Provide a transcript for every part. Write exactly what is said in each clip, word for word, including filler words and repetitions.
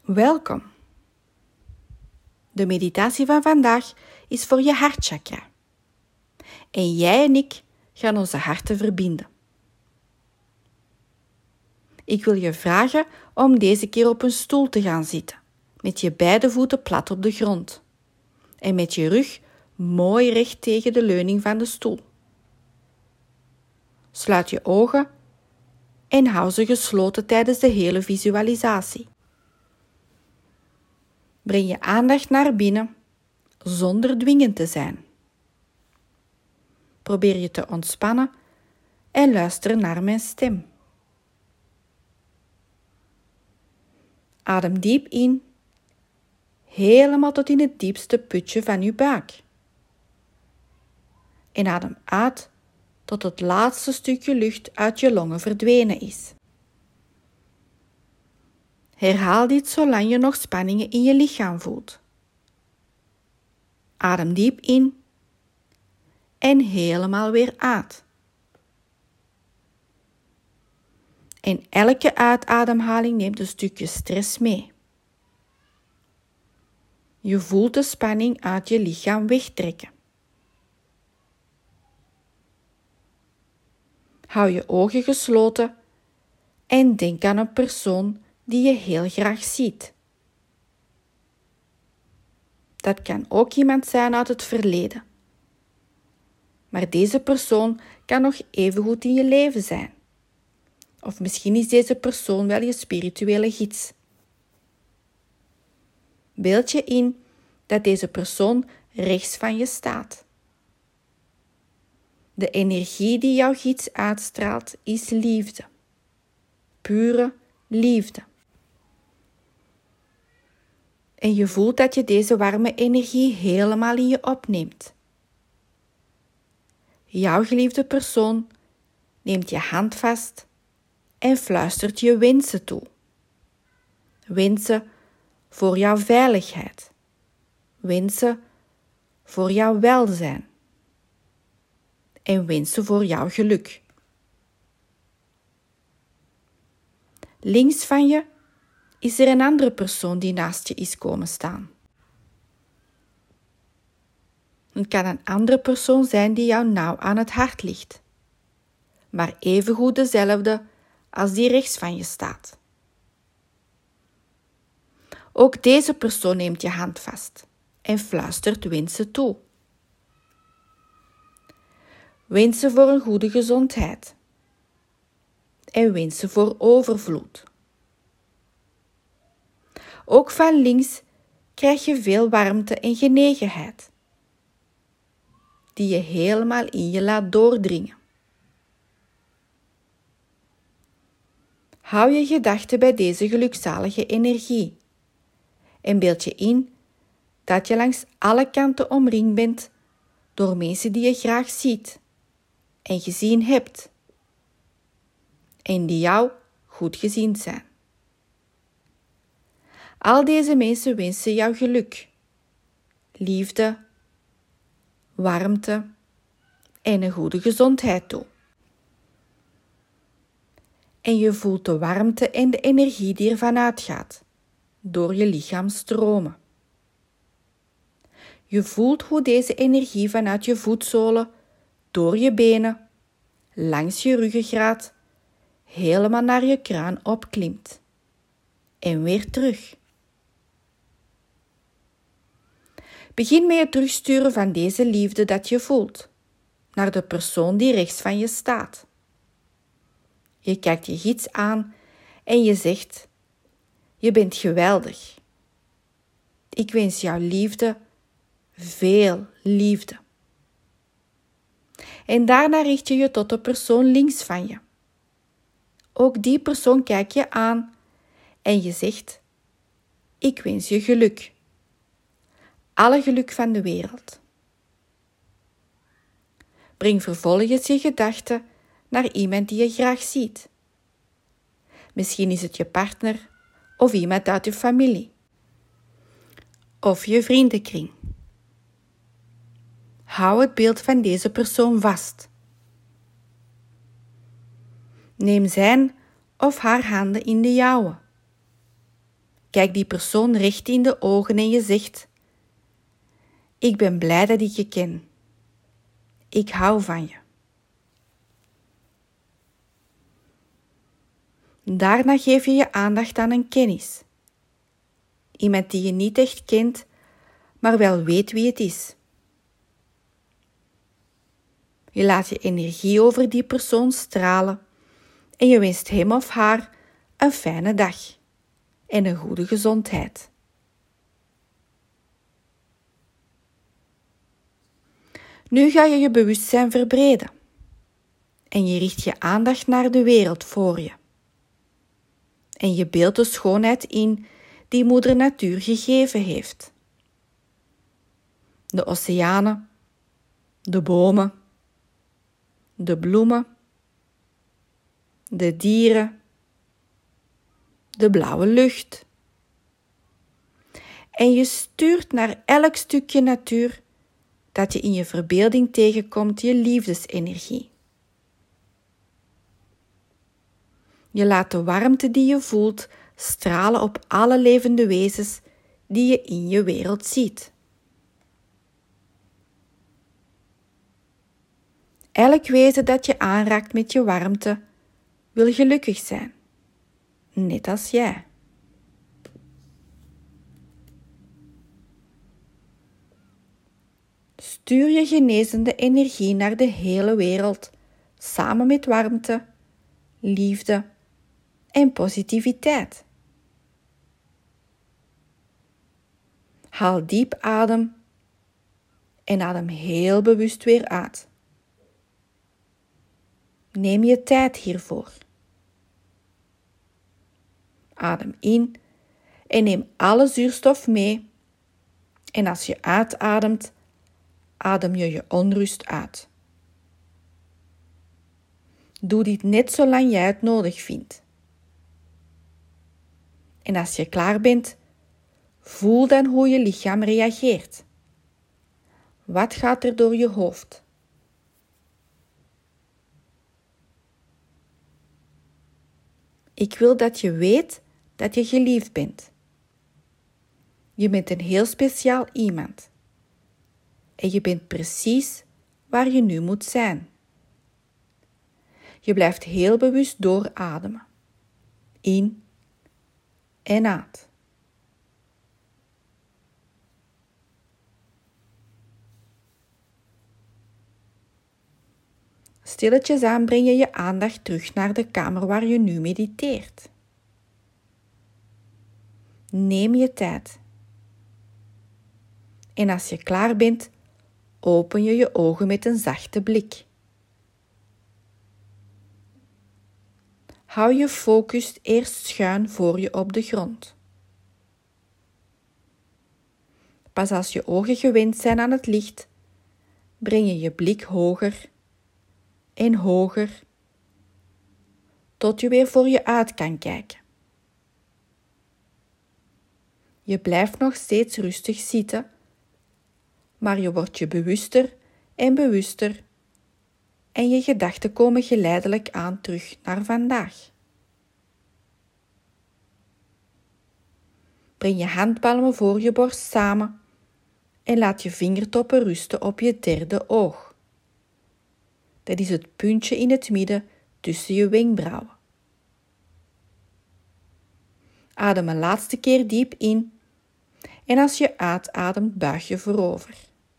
Welkom. De meditatie van vandaag is voor je hartchakra. En jij en ik gaan onze harten verbinden. Ik wil je vragen om deze keer op een stoel te gaan zitten, met je beide voeten plat op de grond en met je rug mooi recht tegen de leuning van de stoel. Sluit je ogen en hou ze gesloten tijdens de hele visualisatie. Breng je aandacht naar binnen zonder dwingend te zijn. Probeer je te ontspannen en luister naar mijn stem. Adem diep in, helemaal tot in het diepste putje van je buik. En adem uit tot het laatste stukje lucht uit je longen verdwenen is. Herhaal dit zolang je nog spanningen in je lichaam voelt. Adem diep in en helemaal weer uit. En elke uitademhaling neemt een stukje stress mee. Je voelt de spanning uit je lichaam wegtrekken. Hou je ogen gesloten en denk aan een persoon die je heel graag ziet. Dat kan ook iemand zijn uit het verleden. Maar deze persoon kan nog evengoed in je leven zijn. Of misschien is deze persoon wel je spirituele gids. Beeld je in dat deze persoon rechts van je staat. De energie die jouw gids uitstraalt is liefde. Pure liefde. En je voelt dat je deze warme energie helemaal in je opneemt. Jouw geliefde persoon neemt je hand vast en fluistert je wensen toe. Wensen voor jouw veiligheid. Wensen voor jouw welzijn. En wensen voor jouw geluk. Links van je is er een andere persoon die naast je is komen staan. Het kan een andere persoon zijn die jou nauw aan het hart ligt, maar evengoed dezelfde als die rechts van je staat. Ook deze persoon neemt je hand vast en fluistert wensen toe. Wensen voor een goede gezondheid en wensen voor overvloed. Ook van links krijg je veel warmte en genegenheid, die je helemaal in je laat doordringen. Hou je gedachten bij deze gelukzalige energie en beeld je in dat je langs alle kanten omringd bent door mensen die je graag ziet en gezien hebt en die jou goed gezien zijn. Al deze mensen wensen jou geluk, liefde, warmte en een goede gezondheid toe. En je voelt de warmte en de energie die ervan uitgaat, door je lichaam stromen. Je voelt hoe deze energie vanuit je voetzolen, door je benen, langs je ruggengraat, helemaal naar je kruin opklimt. En weer terug. Begin met het terugsturen van deze liefde dat je voelt, naar de persoon die rechts van je staat. Je kijkt je gids aan en je zegt: je bent geweldig. Ik wens jou liefde, veel liefde. En daarna richt je je tot de persoon links van je. Ook die persoon kijkt je aan en je zegt: ik wens je geluk. Alle geluk van de wereld. Breng vervolgens je gedachten naar iemand die je graag ziet. Misschien is het je partner of iemand uit je familie. Of je vriendenkring. Hou het beeld van deze persoon vast. Neem zijn of haar handen in de jouwe Kijk die persoon recht in de ogen en je zegt: ik ben blij dat ik je ken. Ik hou van je. Daarna geef je je aandacht aan een kennis. Iemand die je niet echt kent, maar wel weet wie het is. Je laat je energie over die persoon stralen en je wenst hem of haar een fijne dag en een goede gezondheid. Nu ga je je bewustzijn verbreden en je richt je aandacht naar de wereld voor je. En je beeldt de schoonheid in die Moeder Natuur gegeven heeft. De oceanen, de bomen, de bloemen, de dieren, de blauwe lucht. En je stuurt naar elk stukje natuur dat je in je verbeelding tegenkomt je liefdesenergie. Je laat de warmte die je voelt stralen op alle levende wezens die je in je wereld ziet. Elk wezen dat je aanraakt met je warmte wil gelukkig zijn, net als jij. Stuur je genezende energie naar de hele wereld, samen met warmte, liefde en positiviteit. Haal diep adem en adem heel bewust weer uit. Neem je tijd hiervoor. Adem in en neem alle zuurstof mee. En als je uitademt, adem je je onrust uit. Doe dit net zolang jij het nodig vindt. En als je klaar bent, voel dan hoe je lichaam reageert. Wat gaat er door je hoofd? Ik wil dat je weet dat je geliefd bent. Je bent een heel speciaal iemand. En je bent precies waar je nu moet zijn. Je blijft heel bewust doorademen. In en uit. Stilletjes aan breng je je aandacht terug naar de kamer waar je nu mediteert. Neem je tijd. En als je klaar bent, open je je ogen met een zachte blik. Hou je focus eerst schuin voor je op de grond. Pas als je ogen gewend zijn aan het licht, breng je je blik hoger en hoger, tot je weer voor je uit kan kijken. Je blijft nog steeds rustig zitten, maar je wordt je bewuster en bewuster en je gedachten komen geleidelijk aan terug naar vandaag. Breng je handpalmen voor je borst samen en laat je vingertoppen rusten op je derde oog. Dat is het puntje in het midden tussen je wenkbrauwen. Adem een laatste keer diep in en als je uitademt buig je voorover.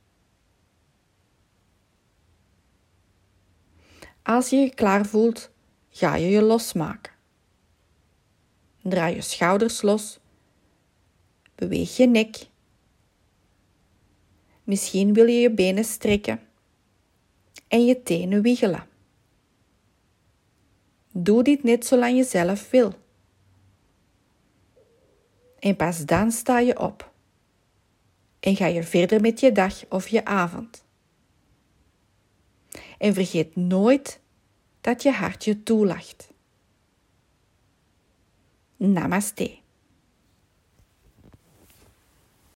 Als je je klaar voelt, ga je je losmaken. Draai je schouders los. Beweeg je nek. Misschien wil je je benen strekken en je tenen wiegelen. Doe dit net zolang je zelf wil. En pas dan sta je op en ga je verder met je dag of je avond. En vergeet nooit dat je hart je toelacht. Namaste.